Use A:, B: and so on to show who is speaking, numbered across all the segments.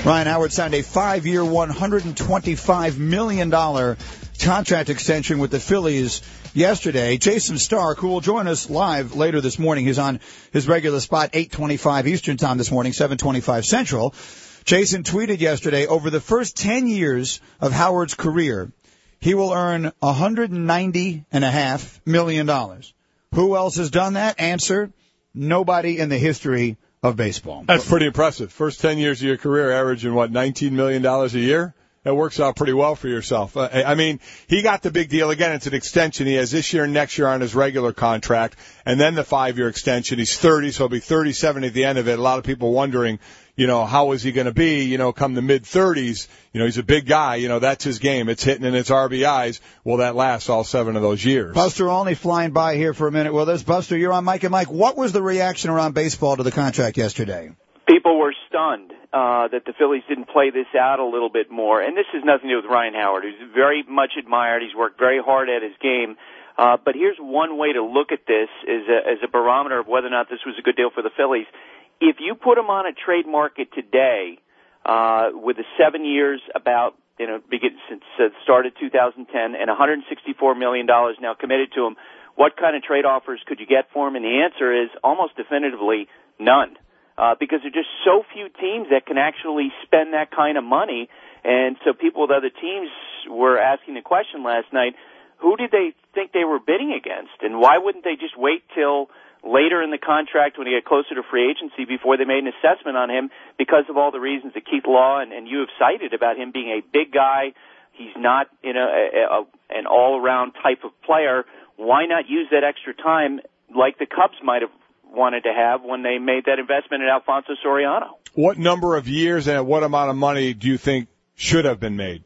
A: Ryan Howard signed a 5-year, $125 million contract extension with the Phillies yesterday. Jason Stark, who will join us live later this morning. He's on his regular spot, 8:25 Eastern Time this morning, 7:25 Central. Jason tweeted yesterday, over the first 10 years of Howard's career, he will earn $190.5 million. Who else has done that? Answer, nobody in the history of baseball.
B: That's pretty impressive. First 10 years of your career, averaging, $19 million a year? That works out pretty well for yourself. I mean, he got the big deal. Again, it's an extension. He has this year and next year on his regular contract, and then the 5-year extension. He's 30, so he'll be 37 at the end of it. A lot of people wondering, how is he going to be, come the mid-30s? He's a big guy. That's his game. It's hitting and it's RBIs. Will that last all 7 of those years?
A: Buster Olney flying by here for a minute with us. Buster, you're on Mike and Mike. What was the reaction around baseball to the contract yesterday?
C: People were stunned that the Phillies didn't play this out a little bit more. And this has nothing to do with Ryan Howard, who's very much admired. He's worked very hard at his game. But here's one way to look at this as a barometer of whether or not this was a good deal for the Phillies. If you put him on a trade market today with the 7 years since the start of 2010 and $164 million now committed to him, what kind of trade offers could you get for him? And the answer is almost definitively none. Because there are just so few teams that can actually spend that kind of money. And so people with other teams were asking the question last night, who did they think they were bidding against? And why wouldn't they just wait till later in the contract when he get closer to free agency before they made an assessment on him because of all the reasons that Keith Law and you have cited about him being a big guy? He's not an all-around type of player. Why not use that extra time like the Cubs might have wanted to have when they made that investment in Alfonso Soriano?
B: What number of years and at what amount of money do you think should have been made?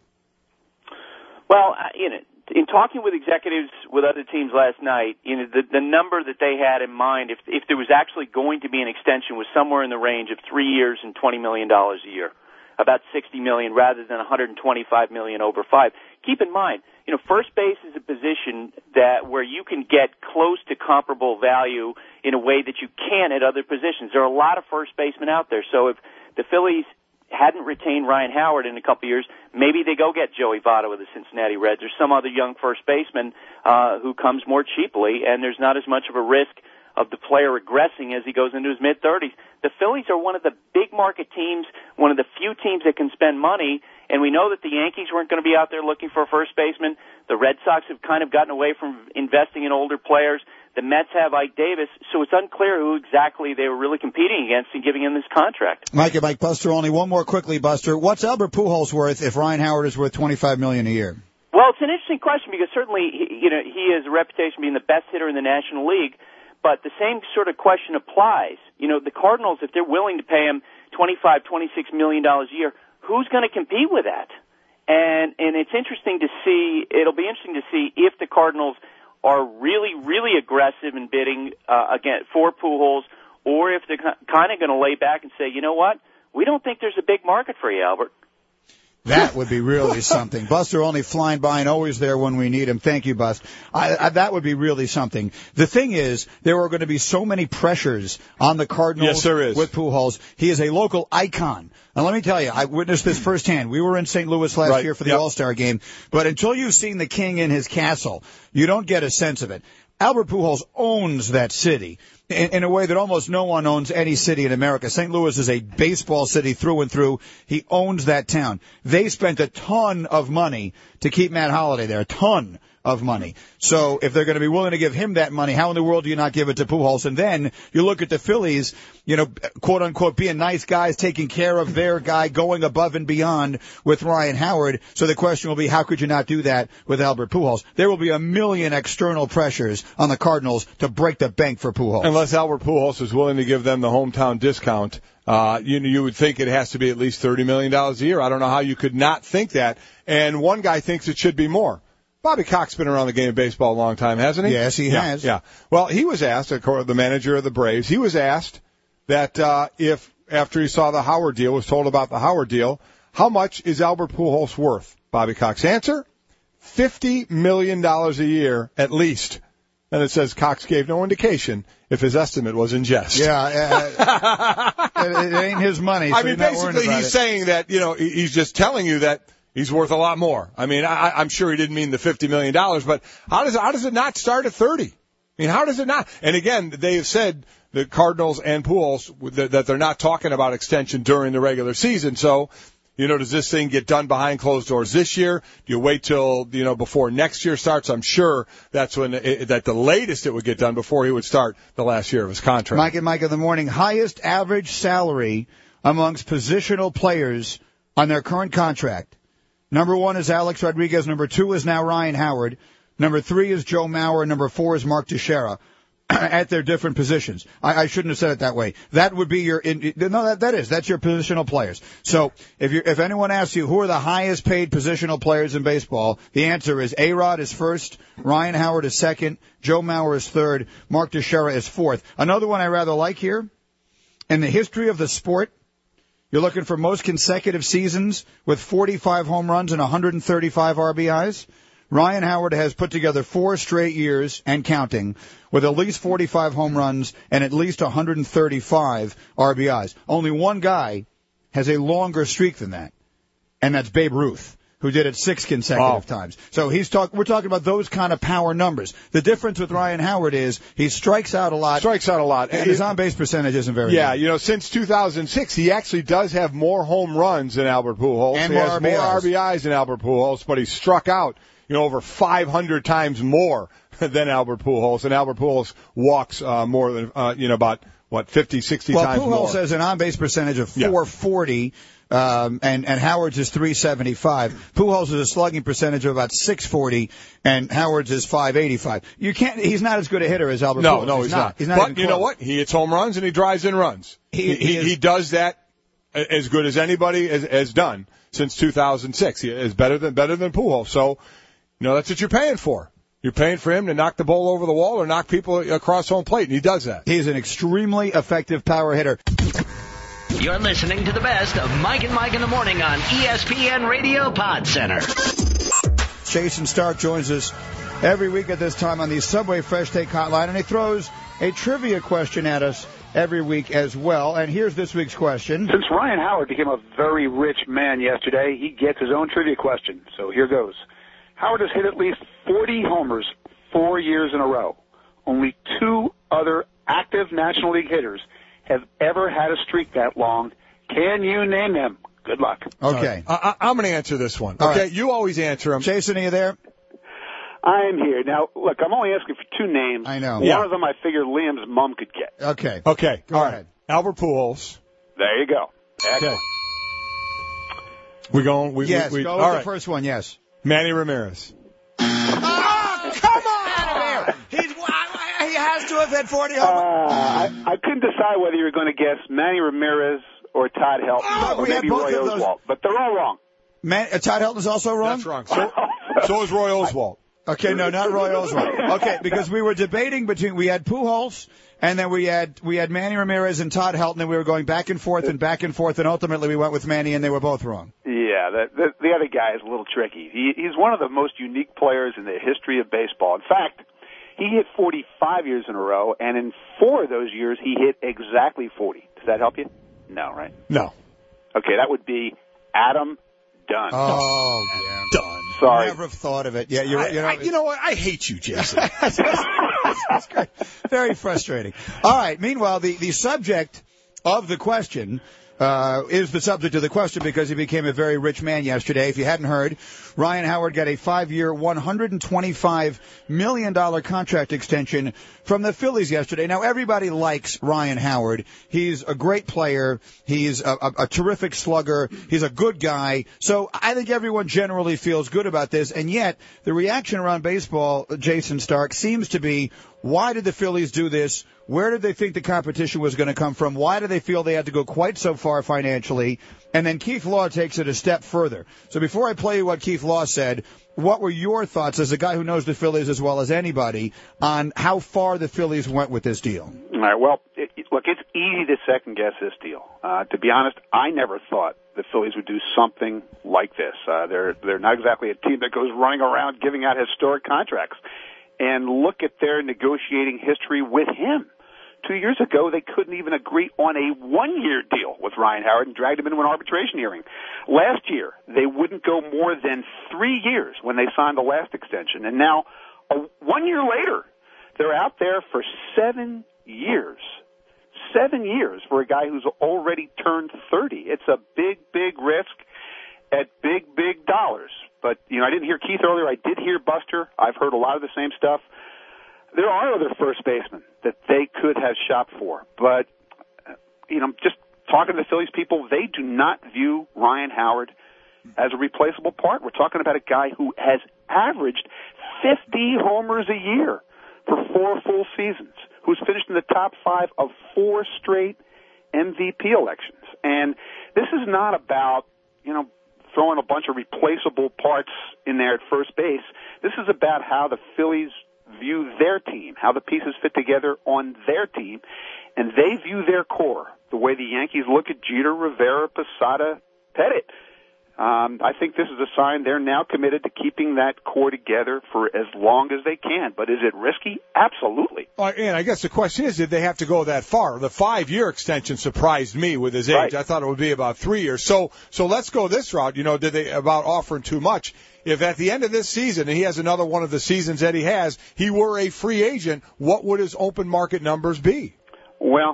C: Well, in talking with executives with other teams last night, the number that they had in mind, if there was actually going to be an extension, was somewhere in the range of 3 years and $20 million a year, about $60 million rather than $125 million over 5. Keep in mind, first base is a position where you can get close to comparable value in a way that you can at other positions. There are a lot of first basemen out there. So if the Phillies hadn't retained Ryan Howard in a couple of years, maybe they go get Joey Votto with the Cincinnati Reds or some other young first baseman who comes more cheaply, and there's not as much of a risk of the player regressing as he goes into his mid-30s. The Phillies are one of the big market teams, one of the few teams that can spend money, and we know that the Yankees weren't going to be out there looking for a first baseman. The Red Sox have kind of gotten away from investing in older players. The Mets have Ike Davis, so it's unclear who exactly they were really competing against in giving him this contract.
A: Mike, Buster, only one more quickly, Buster. What's Albert Pujols worth if Ryan Howard is worth $25 million a year?
C: Well, it's an interesting question because certainly, he has a reputation of being the best hitter in the National League, but the same sort of question applies. The Cardinals, if they're willing to pay him $25, $26 million a year, who's going to compete with that? And it's interesting to see, it'll be interesting to see if the Cardinals are really, really aggressive in bidding again for Pujols, or if they're kind of going to lay back and say, you know what, we don't think there's a big market for you, Albert.
A: That would be really something. Buster only flying by and always there when we need him. Thank you, Bust. That would be really something. The thing is, there are going to be so many pressures on the Cardinals.
B: Yes, there is.
A: With Pujols. He is a local icon. And let me tell you, I witnessed this firsthand. We were in St. Louis last year for the All-Star game. But until you've seen the king in his castle, you don't get a sense of it. Albert Pujols owns that city in a way that almost no one owns any city in America. St. Louis is a baseball city through and through. He owns that town. They spent a ton of money to keep Matt Holliday there, a ton of money. So if they're going to be willing to give him that money, how in the world do you not give it to Pujols? And then you look at the Phillies, quote unquote, being nice guys, taking care of their guy, going above and beyond with Ryan Howard. So the question will be, how could you not do that with Albert Pujols? There will be a million external pressures on the Cardinals to break the bank for Pujols.
B: Unless Albert Pujols is willing to give them the hometown discount, you would think it has to be at least $30 million a year. I don't know how you could not think that. And one guy thinks it should be more. Bobby Cox's been around the game of baseball a long time, hasn't he?
A: Yes, he has.
B: Yeah. Well, he was asked, the manager of the Braves, he was asked that if, after he saw the Howard deal, was told about the Howard deal, how much is Albert Pujols worth? Bobby Cox answer, $50 million a year at least. And it says Cox gave no indication if his estimate was in jest.
A: Yeah, it ain't his money. So
B: I mean, basically, he's saying that, he's just telling you that he's worth a lot more. I mean, I'm sure he didn't mean the $50 million, but how does it not start at 30? I mean, how does it not? And again, they have said, the Cardinals and Pujols, that they're not talking about extension during the regular season. So, does this thing get done behind closed doors this year? Do you wait till, before next year starts? I'm sure that's when, that the latest it would get done before he would start the last year of his contract.
A: Mike and Mike in the morning, highest average salary amongst positional players on their current contract. Number 1 is Alex Rodriguez. Number 2 is now Ryan Howard. Number 3 is Joe Mauer. Number 4 is Mark Teixeira. At their different positions. I shouldn't have said it that way. That would be that's your positional players. So if anyone asks you who are the highest paid positional players in baseball, the answer is A-Rod is first, Ryan Howard is second, Joe Mauer is third, Mark Teixeira is fourth. Another one I rather like here, in the history of the sport, you're looking for most consecutive seasons with 45 home runs and 135 RBIs. Ryan Howard has put together 4 straight years and counting with at least 45 home runs and at least 135 RBIs. Only one guy has a longer streak than that, and that's Babe Ruth, who did it 6 consecutive times. So we're talking about those kind of power numbers. The difference with Ryan Howard is he strikes out a lot. And his on-base percentage isn't very good.
B: Yeah, since 2006, he actually does have more home runs than Albert Pujols.
A: And
B: he has more RBIs than Albert Pujols, but he struck out over 500 times more than Albert Pujols, and Albert Pujols walks more than about 50, 60 times more.
A: Well, Pujols has an on-base percentage of 440, and Howard's is 375. Pujols has a slugging percentage of about 640, and Howard's is 585. He's not as good a hitter as Albert Pujols.
B: No, he's not. But you know what? He hits home runs and he drives in runs. He does that as good as anybody has done since 2006. He is better than Pujols. So. That's what you're paying for. You're paying for him to knock the ball over the wall or knock people across home plate, and he does that.
A: He's an extremely effective power hitter.
D: You're listening to the best of Mike and Mike in the morning on ESPN Radio Pod Center.
A: Jason Stark joins us every week at this time on the Subway Fresh Take Hotline, and he throws a trivia question at us every week as well. And here's this week's question.
E: Since Ryan Howard became a very rich man yesterday, he gets his own trivia question. So here goes. Howard has hit at least 40 homers 4 years in a row. Only 2 other active National League hitters have ever had a streak that long. Can you name them? Good luck.
A: Okay.
B: I'm going to answer this one. Okay, right. You always answer them.
A: Jason, are you there?
E: I'm here. Now, look, I'm only asking for 2 names.
A: I know.
E: One of them I figured Liam's mom could get.
A: Okay.
B: Go
A: ahead.
B: Albert Pujols.
E: There you go.
B: Okay. We going?
A: Yes, go with the first one, yes.
B: Manny Ramirez.
A: Oh, come on! He has to have had 40 homers.
E: I couldn't decide whether you were going to guess Manny Ramirez or Todd Helton or maybe Roy Oswalt, but they're all wrong.
A: Todd Helton is also wrong?
B: That's wrong. So is Roy Oswalt.
A: Okay, no, not Roy Oswalt. Okay, because we were debating we had Pujols, and then we had Manny Ramirez and Todd Helton, and we were going back and forth, and ultimately we went with Manny, and they were both wrong.
E: Yeah, the other guy is a little tricky. He's one of the most unique players in the history of baseball. In fact, he hit 45 years in a row, and in 4 of those years, he hit exactly 40. Does that help you? No, right?
B: No.
E: Okay, that would be Adam Dunn.
A: Oh, yeah.
B: Dunn.
E: Sorry.
A: Never have thought of it. Yeah,
B: you know what? I hate you, Jason.
A: That's great. Very frustrating. All right. Meanwhile, the subject of the question is the subject of the question because he became a very rich man yesterday. If you hadn't heard, Ryan Howard got a 5-year, $125 million contract extension from the Phillies yesterday. Now, everybody likes Ryan Howard. He's a great player. He's a terrific slugger. He's a good guy. So I think everyone generally feels good about this. And yet, the reaction around baseball, Jason Stark, seems to be, why did the Phillies do this? Where did they think the competition was going to come from? Why did they feel they had to go quite so far financially? And then Keith Law takes it a step further. So before I play you what Keith Law said, what were your thoughts as a guy who knows the Phillies as well as anybody on how far the Phillies went with this deal?
E: All right, well, look, it's easy to second-guess this deal. To be honest, I never thought the Phillies would do something like this. They're not exactly a team that goes running around giving out historic contracts. and look at their negotiating history with him. 2 years ago, they couldn't even agree on a one-year deal with Ryan Howard and dragged him into an arbitration hearing. Last year, they wouldn't go more than 3 years when they signed the last extension. And now, 1 year later, they're out there for 7 years. 7 years for a guy who's already turned 30. It's a big, big risk at big, big dollars. But, I didn't hear Keith earlier. I did hear Buster. I've heard a lot of the same stuff. There are other first basemen that they could have shopped for. But, just talking to the Phillies people, they do not view Ryan Howard as a replaceable part. We're talking about a guy who has averaged 50 homers a year for 4 full seasons, who's finished in the top 5 of 4 straight MVP elections. And this is not about, throwing a bunch of replaceable parts in there at first base. This is about how the Phillies view their team, how the pieces fit together on their team, and they view their core the way the Yankees look at Jeter, Rivera, Posada, Pettit. I think this is a sign they're now committed to keeping that core together for as long as they can. But is it risky? Absolutely.
B: And I guess the question is, did they have to go that far? The 5-year extension surprised me with his age.
E: Right.
B: I thought it would be about 3 years. So let's go this route. Did they about offering too much? If at the end of this season, and he has another one of the seasons that he were a free agent, what would his open market numbers be?
E: Well,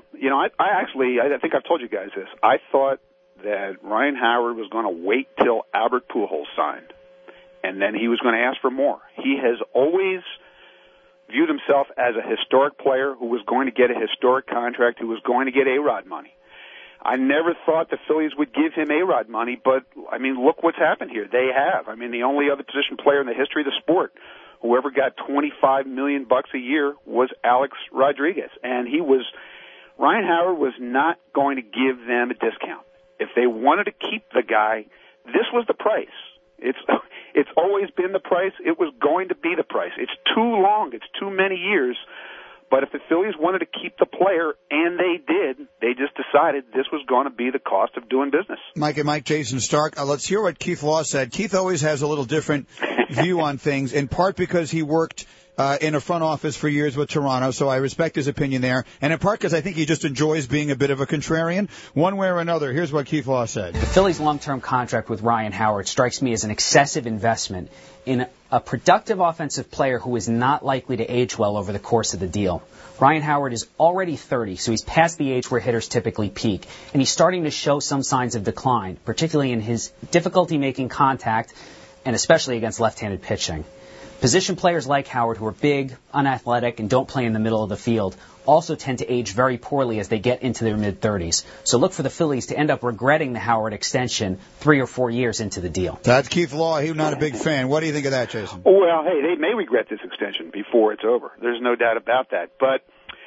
E: I think I've told you guys this. I thought that Ryan Howard was going to wait till Albert Pujols signed, and then he was going to ask for more. He has always viewed himself as a historic player who was going to get a historic contract, who was going to get A-Rod money. I never thought the Phillies would give him A-Rod money, but, look what's happened here. They have. The only other position player in the history of the sport who ever got $25 million a year was Alex Rodriguez, and Ryan Howard was not going to give them a discount. If they wanted to keep the guy, this was the price. It's always been the price. It was going to be the price. It's too long. It's too many years. But if the Phillies wanted to keep the player, and they did, they just decided this was going to be the cost of doing business.
A: Mike and Mike, Jason Stark. Let's hear what Keith Law said. Keith always has a little different view on things, in part because he worked in a front office for years with Toronto, so I respect his opinion there, and in part because I think he just enjoys being a bit of a contrarian. One way or another, here's what Keith Law said.
F: The Phillies' long-term contract with Ryan Howard strikes me as an excessive investment in a productive offensive player who is not likely to age well over the course of the deal. Ryan Howard is already 30, so he's past the age where hitters typically peak, and he's starting to show some signs of decline, particularly in his difficulty making contact and especially against left-handed pitching. Position players like Howard, who are big, unathletic, and don't play in the middle of the field, also tend to age very poorly as they get into their mid-30s. So look for the Phillies to end up regretting the Howard extension 3 or 4 years into the deal.
A: That's Keith Law. He's not a big fan. What do you think of that, Jason?
E: Well, hey, they may regret this extension before it's over. There's no doubt about that. But,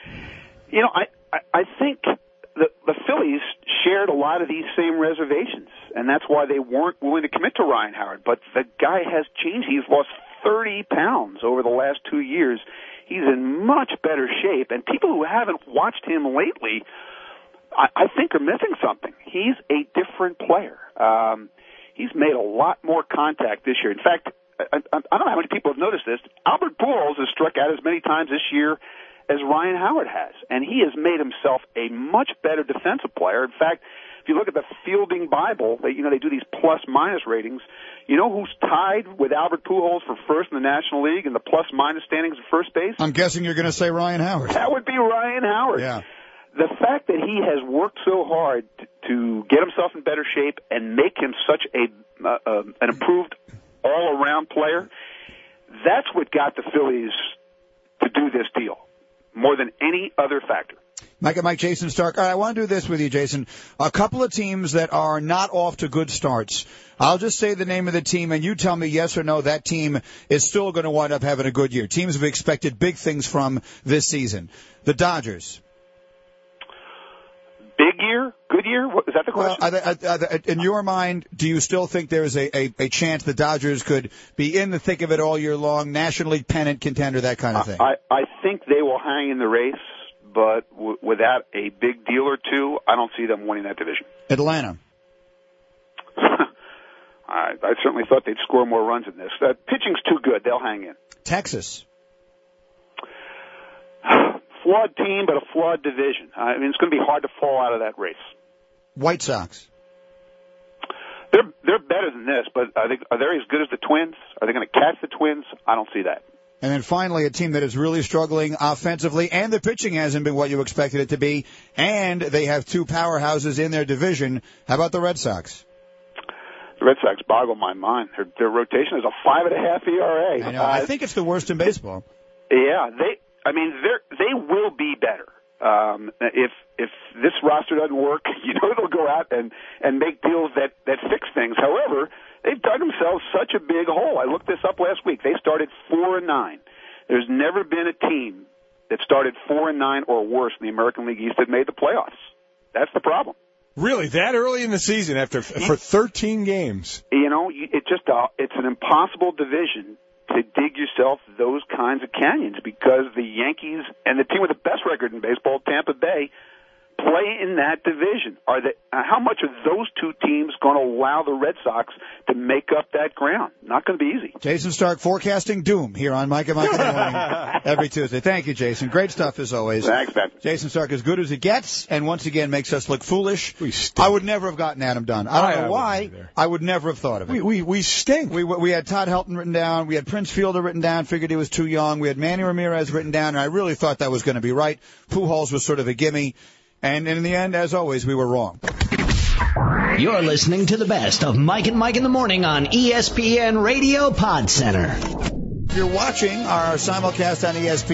E: I think the Phillies shared a lot of these same reservations, and that's why they weren't willing to commit to Ryan Howard. But the guy has changed. He's lost 30 pounds over the last 2 years. He's in much better shape, and people who haven't watched him lately, I think are missing something. He's a different player. He's made a lot more contact this year. In fact, I don't know how many people have noticed this. Albert Pujols has struck out as many times this year as Ryan Howard has, and he has made himself a much better defensive player. In fact, if you look at the fielding Bible, they do these plus-minus ratings. You know who's tied with Albert Pujols for first in the National League in the plus-minus standings at first base?
A: I'm guessing you're going to say Ryan Howard.
E: That would be Ryan Howard.
A: Yeah.
E: The fact that he has worked so hard to get himself in better shape and make him such an improved all-around player, that's what got the Phillies to do this deal more than any other factor.
A: Mike and Mike, Jason Stark. All right, I want to do this with you, Jason. A couple of teams that are not off to good starts. I'll just say the name of the team, and you tell me yes or no, that team is still going to wind up having a good year. Teams have expected big things from this season. The Dodgers.
E: Big year? Good year? Is that the question?
A: Well, in your mind, do you still think there is a chance the Dodgers could be in the thick of it all year long, National League pennant contender, that kind of thing?
E: I think they will hang in the race, but without a big deal or two, I don't see them winning that division.
A: Atlanta.
E: I certainly thought they'd score more runs in this. Pitching's too good. They'll hang in.
A: Texas.
E: flawed team, but a flawed division. I mean, it's going to be hard to fall out of that race.
A: White Sox.
E: They're better than this, but are they as good as the Twins? Are they going to catch the Twins? I don't see that.
A: And then finally, a team that is really struggling offensively, and the pitching hasn't been what you expected it to be, and they have two powerhouses in their division. How about the Red Sox?
E: The Red Sox boggle my mind. Their rotation is a 5.5 ERA.
A: I know. I think it's the worst in baseball.
E: Yeah, they will be better. If this roster doesn't work, they'll go out and make deals that fix things. However, they've dug themselves such a big hole. I looked this up last week. They started 4-9. There's never been a team that started 4-9 or worse in the American League East that made the playoffs. That's the problem.
B: Really, that early in the season for 13 games?
E: It's an impossible division to dig yourself those kinds of canyons because the Yankees and the team with the best record in baseball, Tampa Bay, play in that division. How much are those two teams going to allow the Red Sox to make up that ground? Not going to be easy.
A: Jason Stark forecasting doom here on Mike and Mike in the morning every Tuesday. Thank you, Jason. Great stuff as always.
E: Thanks, Ben.
A: Jason Stark as good as it gets, and once again makes us look foolish.
B: We stink.
A: I would never have gotten Adam Dunn. I don't know why. I would never have thought of it.
B: We stink.
A: We had Todd Helton written down. We had Prince Fielder written down. Figured he was too young. We had Manny Ramirez written down, and I really thought that was going to be right. Pujols was sort of a gimme. And in the end, as always, we were wrong.
D: You're listening to the best of Mike and Mike in the Morning on ESPN Radio Pod Center.
A: If you're watching our simulcast on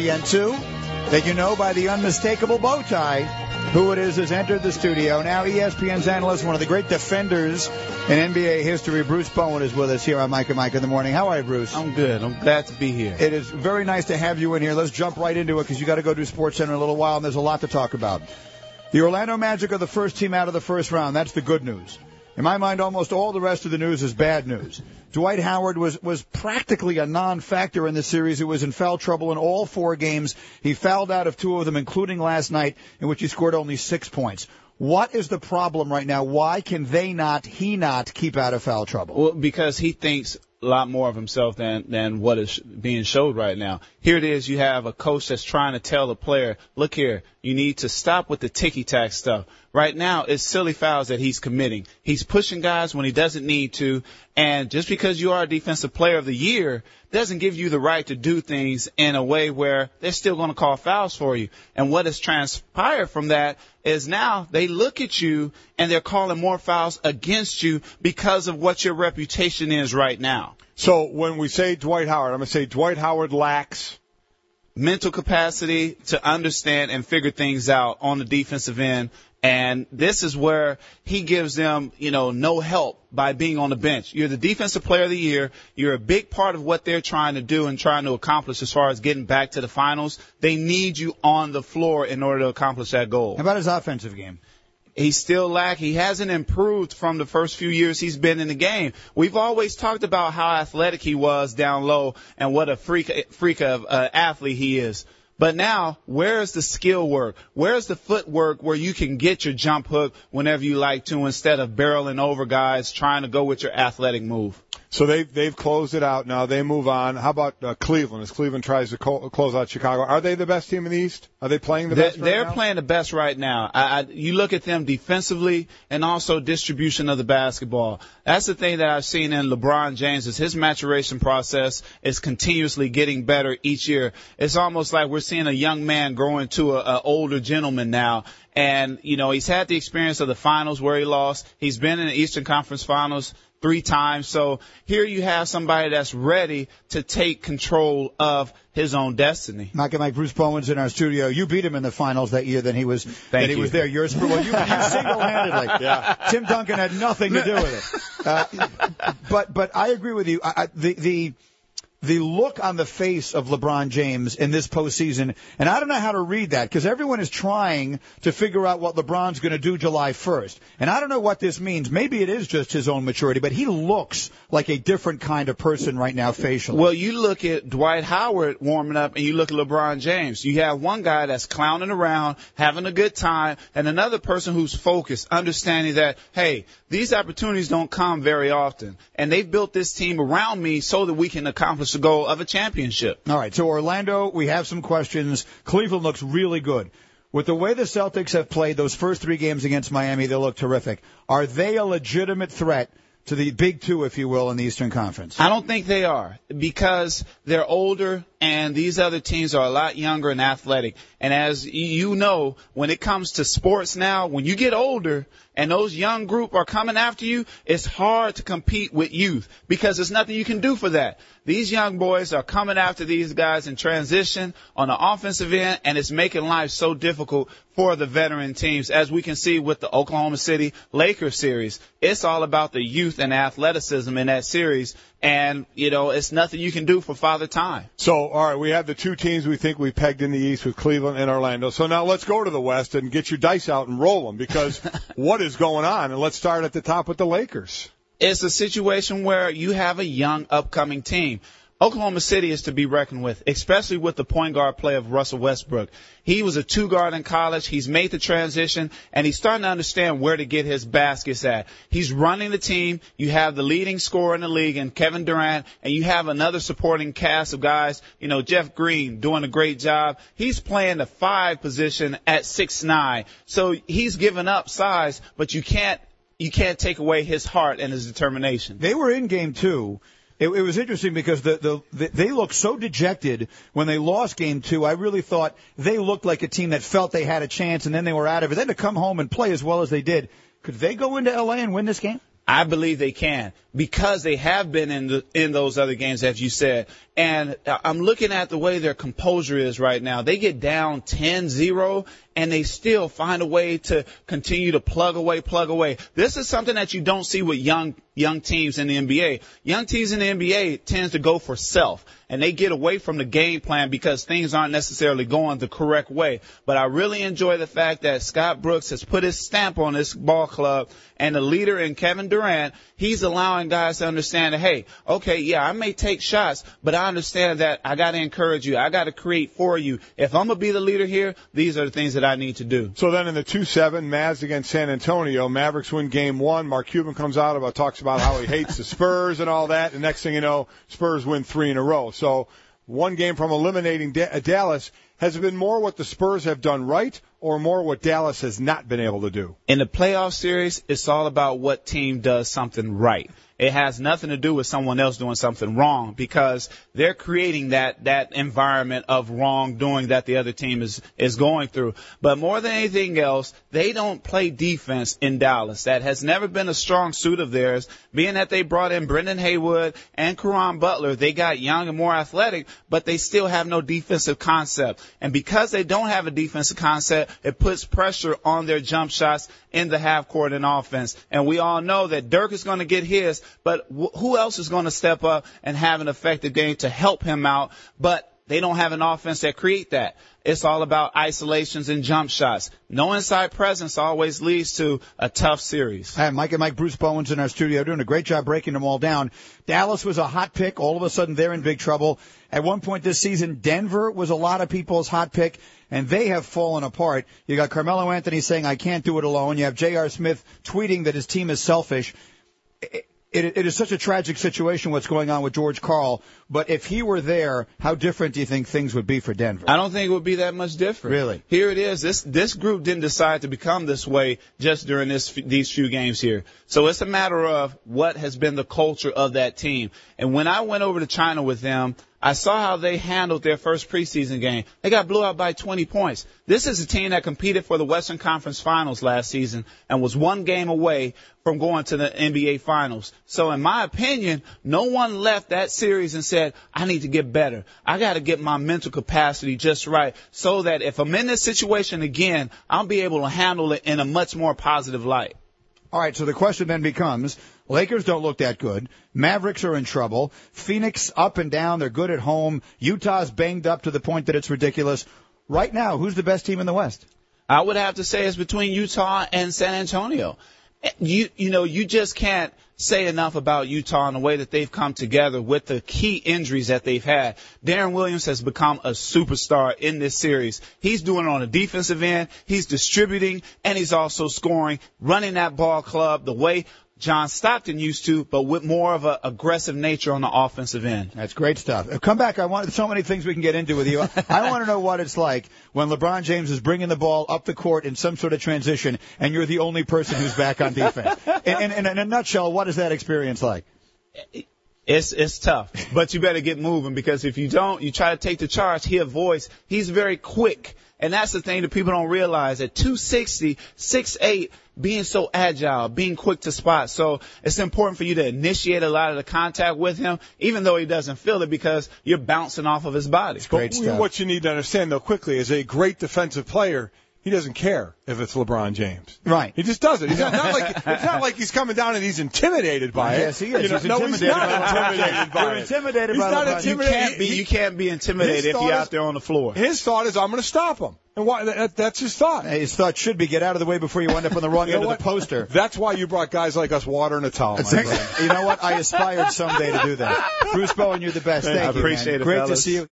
A: ESPN2, then you know by the unmistakable bow tie who it is has entered the studio. Now ESPN's analyst, one of the great defenders in NBA history, Bruce Bowen, is with us here on Mike and Mike in the Morning. How are you, Bruce?
G: I'm good. I'm glad to be here.
A: It is very nice to have you in here. Let's jump right into it because you got to go to SportsCenter in a little while, and there's a lot to talk about. The Orlando Magic are the first team out of the first round. That's the good news. In my mind, almost all the rest of the news is bad news. Dwight Howard was practically a non-factor in the series. He was in foul trouble in all 4 games. He fouled out of 2 of them, including last night, in which he scored only 6 points. What is the problem right now? Why can he not keep out of foul trouble?
G: Well, because he thinks a lot more of himself than what is being showed right now. Here it is. You have a coach that's trying to tell the player, look here, you need to stop with the ticky-tack stuff. Right now, it's silly fouls that he's committing. He's pushing guys when he doesn't need to. And just because you are a defensive player of the year doesn't give you the right to do things in a way where they're still going to call fouls for you. And what has transpired from that is now they look at you and they're calling more fouls against you because of what your reputation is right now.
B: So when we say Dwight Howard, I'm going to say Dwight Howard lacks
G: mental capacity to understand and figure things out on the defensive end. And this is where he gives them, no help by being on the bench. You're the defensive player of the year. You're a big part of what they're trying to do and trying to accomplish as far as getting back to the finals. They need you on the floor in order to accomplish that goal.
A: How about his offensive game?
G: He's still lacking. He hasn't improved from the first few years he's been in the game. We've always talked about how athletic he was down low and what a freak of athlete he is. But now, where's the skill work? Where's the footwork where you can get your jump hook whenever you like to instead of barreling over guys trying to go with your athletic move?
B: So they've closed it out now. They move on. How about Cleveland? As Cleveland tries to close out Chicago, are they the best team in the East? Are they playing the best right now?
G: They're playing the best right now. You look at them defensively and also distribution of the basketball. That's the thing that I've seen in LeBron James is his maturation process is continuously getting better each year. It's almost like we're seeing a young man grow into an older gentleman now. And, he's had the experience of the finals where he lost. He's been in the Eastern Conference Finals 3 times. So here you have somebody that's ready to take control of his own destiny.
A: Mike and Mike, Bruce Bowen's in our studio. You beat him in the finals that year. He was there. You single-handedly.
B: Yeah.
A: Tim Duncan had nothing to do with it. But I agree with you. The look on the face of LeBron James in this postseason, and I don't know how to read that because everyone is trying to figure out what LeBron's going to do July 1st. And I don't know what this means. Maybe it is just his own maturity, but he looks like a different kind of person right now facially.
G: Well, you look at Dwight Howard warming up and you look at LeBron James. You have one guy that's clowning around, having a good time, and another person who's focused, understanding that, hey, these opportunities don't come very often. And they've built this team around me so that we can accomplish to go of a championship.
A: All right, so Orlando, we have some questions. Cleveland looks really good. With the way the Celtics have played those first 3 games against Miami, they look terrific. Are they a legitimate threat to the big two, if you will, in the Eastern Conference?
G: I don't think they are, because they're older and these other teams are a lot younger and athletic. And as you know, when it comes to sports now, when you get older and those young group are coming after you, it's hard to compete with youth because there's nothing you can do for that. These young boys are coming after these guys in transition on the offensive end, and it's making life so difficult for the veteran teams, as we can see with the Oklahoma City Lakers series. It's all about the youth and athleticism in that series, and, you know, it's nothing you can do for Father Time.
B: So, all right, we have the 2 teams we think we pegged in the East with Cleveland and Orlando. So now let's go to the West and get your dice out and roll them, because what is going on? And let's start at the top with the Lakers.
G: It's a situation where you have a young, upcoming team. Oklahoma City is to be reckoned with, especially with the point guard play of Russell Westbrook. He was a 2-guard in college. He's made the transition, and he's starting to understand where to get his baskets at. He's running the team. You have the leading scorer in the league in Kevin Durant, and you have another supporting cast of guys, you know, Jeff Green doing a great job. He's playing the 5 position at 6'9". So he's given up size, but you can't take away his heart and his determination.
A: They were in game 2. It was interesting because they looked so dejected when they lost game 2. I really thought they looked like a team that felt they had a chance, and then they were out of it. Then to come home and play as well as they did, could they go into L.A. and win this game?
G: I believe they can, because they have been in those other games, as you said. And I'm looking at the way their composure is right now. They get down 10-0, and they still find a way to continue to plug away. This is something that you don't see with young teams in the NBA. Young teams in the NBA tends to go for self, and they get away from the game plan because things aren't necessarily going the correct way. But I really enjoy the fact that Scott Brooks has put his stamp on this ball club, and the leader in Kevin Durant, he's allowing guys to understand that, hey, okay, yeah, I may take shots, but I understand that I got to encourage you. I got to create for you. If I'm going to be the leader here, these are the things that I need to do.
B: So then in the 2-7, Mavs against San Antonio, Mavericks win game 1. Mark Cuban comes out talks about how he hates the Spurs and all that. And next thing you know, Spurs win 3 in a row. So 1 game from eliminating Dallas. Has it been more what the Spurs have done right or more what Dallas has not been able to do?
G: In the playoff series, it's all about what team does something right. It has nothing to do with someone else doing something wrong, because they're creating that environment of wrongdoing that the other team is going through. But more than anything else, they don't play defense in Dallas. That has never been a strong suit of theirs, being that they brought in Brendan Haywood and Caron Butler. They got young and more athletic, but they still have no defensive concept. And because they don't have a defensive concept, it puts pressure on their jump shots in the half court and offense. And we all know that Dirk is going to get his, but who else is going to step up and have an effective game to help him out? But they don't have an offense that create that. It's all about isolations and jump shots. No inside presence always leads to a tough series.
A: Hi, Mike and Mike. Bruce Bowen's in our studio doing a great job breaking them all down. Dallas was a hot pick. All of a sudden, they're in big trouble. At one point this season, Denver was a lot of people's hot pick, and they have fallen apart. You got Carmelo Anthony saying, I can't do it alone. You have J.R. Smith tweeting that his team is selfish. It is such a tragic situation what's going on with George Karl, but if he were there, how different do you think things would be for Denver?
G: I don't think it would be that much different.
A: Really?
G: Here it is. This group didn't decide to become this way just during these few games here. So it's a matter of what has been the culture of that team. And when I went over to China with them, I saw how they handled their first preseason game. They got blew out by 20 points. This is a team that competed for the Western Conference Finals last season and was 1 game away from going to the NBA Finals. So in my opinion, no one left that series and said, I need to get better. I got to get my mental capacity just right so that if I'm in this situation again, I'll be able to handle it in a much more positive light.
A: All right, so the question then becomes, Lakers don't look that good. Mavericks are in trouble. Phoenix up and down. They're good at home. Utah's banged up to the point that it's ridiculous. Right now, who's the best team in the West?
G: I would have to say it's between Utah and San Antonio. You just can't say enough about Utah and the way that they've come together with the key injuries that they've had. Darren Williams has become a superstar in this series. He's doing it on the defensive end. He's distributing, and he's also scoring, running that ball club the way John Stockton used to, but with more of an aggressive nature on the offensive end.
A: That's great stuff. Come back. I want so many things we can get into with you. I want to know what it's like when LeBron James is bringing the ball up the court in some sort of transition, and you're the only person who's back on defense. In a nutshell, what is that experience like?
G: It's tough, but you better get moving, because if you don't, you try to take the charge, hear a voice. He's very quick. And that's the thing that people don't realize. At 260, 6'8", being so agile, being quick to spot. So it's important for you to initiate a lot of the contact with him, even though he doesn't feel it, because you're bouncing off of his body.
A: It's great stuff.
B: What you need to understand, though, quickly, is a great defensive player, he doesn't care if it's LeBron James.
A: Right.
B: He just doesn't. He's not like, it's not like he's coming down and he's intimidated by it.
A: Yes, he is.
B: He's not intimidated by it.
A: You're intimidated by
B: not
A: LeBron.
B: intimidated.
G: You can't be intimidated if you're out there on the floor.
B: His thought is, I'm going to stop him. And why? That's his thought.
A: His thought should be, get out of the way before you wind up on the wrong end of the poster.
B: That's why you brought guys like us water and a towel.
A: You know what? I aspired someday to do that. Bruce Bowen, you're the best. Thank you,
G: I appreciate
A: man.
G: it,
A: Great
G: fellas.
A: to see you.